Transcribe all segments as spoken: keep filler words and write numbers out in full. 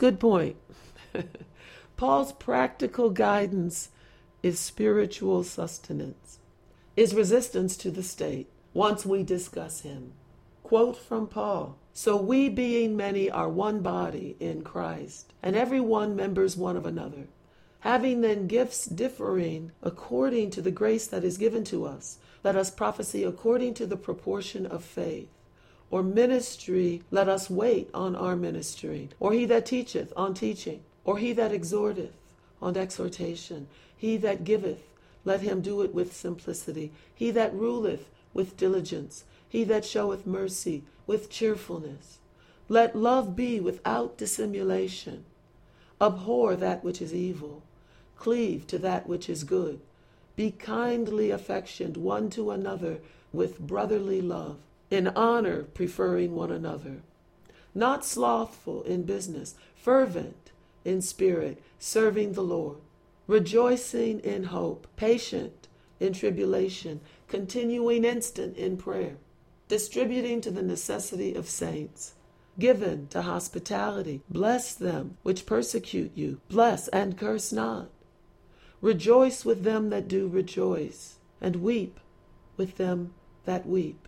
Good point. Paul's practical guidance is spiritual sustenance, is resistance to the state once we discuss him. Quote from Paul, "So we being many are one body in Christ, and every one members one of another. Having then gifts differing according to the grace that is given to us, let us prophesy according to the proportion of faith. Or ministry, let us wait on our ministering. Or he that teacheth, on teaching. Or he that exhorteth, on exhortation. He that giveth, let him do it with simplicity. He that ruleth, with diligence. He that showeth mercy, with cheerfulness. Let love be without dissimulation. Abhor that which is evil. Cleave to that which is good. Be kindly affectioned one to another with brotherly love, in honor preferring one another. Not slothful in business, fervent in spirit, serving the Lord. Rejoicing in hope, patient in tribulation, continuing instant in prayer. Distributing to the necessity of saints. Given to hospitality. Bless them which persecute you. Bless and curse not. Rejoice with them that do rejoice, and weep with them that weep.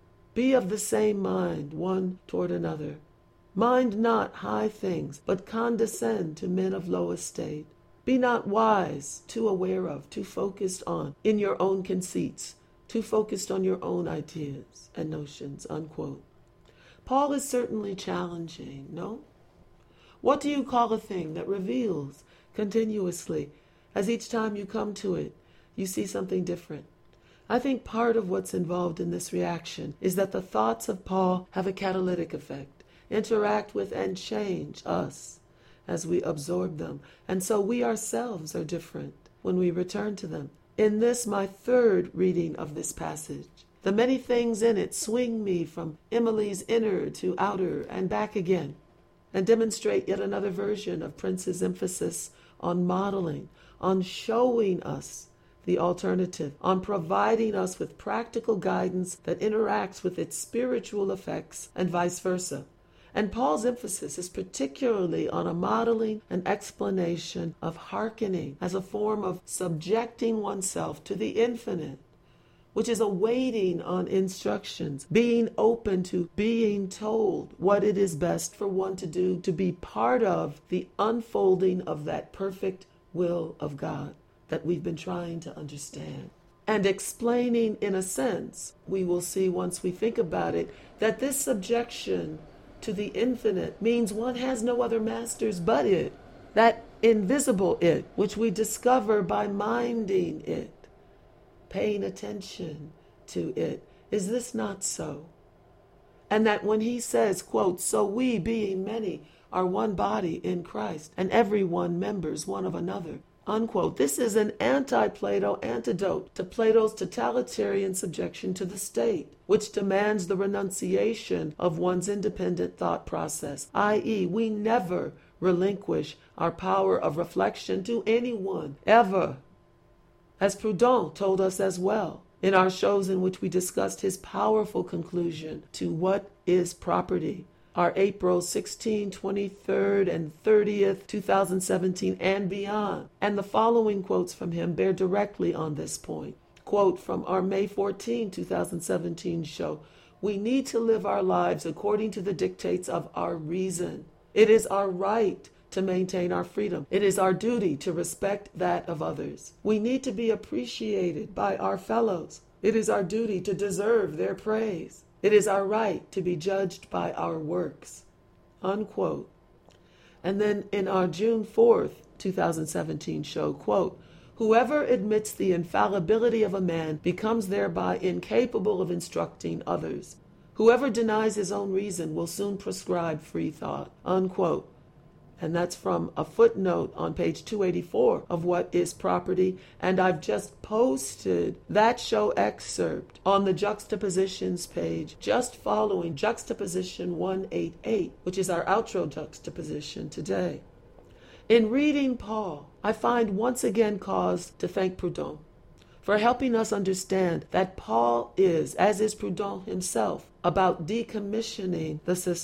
Be of the same mind one toward another. Mind not high things, but condescend to men of low estate. Be not wise, too aware of, too focused on, in your own conceits, too focused on your own ideas and notions," unquote. Paul is certainly challenging, no? What do you call a thing that reveals continuously, as each time you come to it, you see something different? I think part of what's involved in this reaction is that the thoughts of Paul have a catalytic effect, interact with and change us as we absorb them. And so we ourselves are different when we return to them. In this, my third reading of this passage, the many things in it swing me from Emily's inner to outer and back again, and demonstrate yet another version of Prince's emphasis on modeling, on showing us the alternative, on providing us with practical guidance that interacts with its spiritual effects and vice versa. And Paul's emphasis is particularly on a modeling and explanation of hearkening as a form of subjecting oneself to the infinite, which is a waiting on instructions, being open to being told what it is best for one to do, to be part of the unfolding of that perfect will of God that we've been trying to understand. And explaining, in a sense, we will see once we think about it, that this subjection to the infinite means one has no other masters but it, that invisible it, which we discover by minding it, paying attention to it. Is this not so? And that when he says, quote, "So we, being many, are one body in Christ, and every one members one of another," unquote. This is an anti-Plato antidote to Plato's totalitarian subjection to the state, which demands the renunciation of one's independent thought process, that is, we never relinquish our power of reflection to anyone, ever. As Proudhon told us as well, in our shows in which we discussed his powerful conclusion to what is property, our April sixteenth, twenty-third, and thirtieth, two thousand seventeen, and beyond. And the following quotes from him bear directly on this point. Quote from our May fourteenth, two thousand seventeen show, "We need to live our lives according to the dictates of our reason. It is our right to maintain our freedom. It is our duty to respect that of others. We need to be appreciated by our fellows. It is our duty to deserve their praise. It is our right to be judged by our works," unquote. And then in our June fourth, two thousand seventeen show, quote, "Whoever admits the infallibility of a man becomes thereby incapable of instructing others. Whoever denies his own reason will soon prescribe free thought," unquote. And that's from a footnote on page two eighty-four of What is Property. And I've just posted that show excerpt on the juxtapositions page, just following juxtaposition one eighty-eight, which is our outro juxtaposition today. In reading Paul, I find once again cause to thank Proudhon for helping us understand that Paul is, as is Proudhon himself, about decommissioning the system.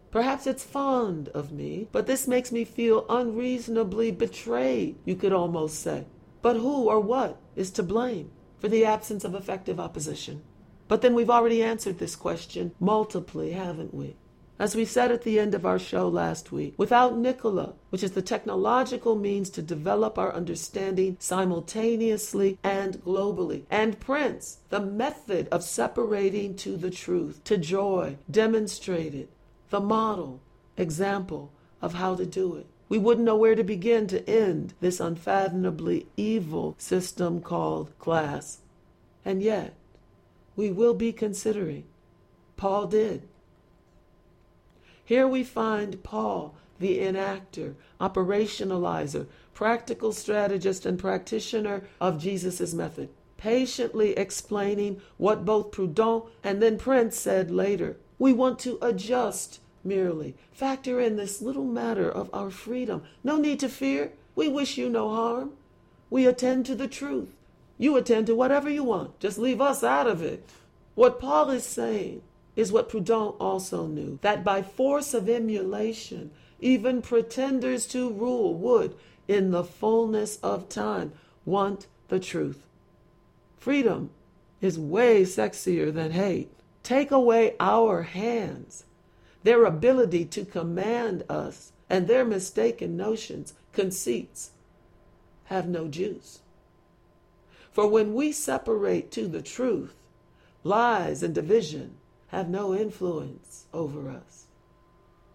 Perhaps it's fond of me, but this makes me feel unreasonably betrayed, you could almost say. But who or what is to blame for the absence of effective opposition? But then we've already answered this question multiply, haven't we? As we said at the end of our show last week, without Nicola, which is the technological means to develop our understanding simultaneously and globally, and Prince, the method of separating to the truth, to joy, demonstrated, the model, example of how to do it, we wouldn't know where to begin to end this unfathomably evil system called class. And yet, we will be considering. Paul did. Here we find Paul, the enactor, operationalizer, practical strategist, and practitioner of Jesus' method, patiently explaining what both Proudhon and then Prince said later. We want to adjust merely, factor in this little matter of our freedom. No need to fear. We wish you no harm. We attend to the truth. You attend to whatever you want. Just leave us out of it. What Paul is saying is what Proudhon also knew, that by force of emulation, even pretenders to rule would, in the fullness of time, want the truth. Freedom is way sexier than hate. Take away our hands, their ability to command us, and their mistaken notions, conceits, have no juice. For when we separate to the truth, lies and division have no influence over us.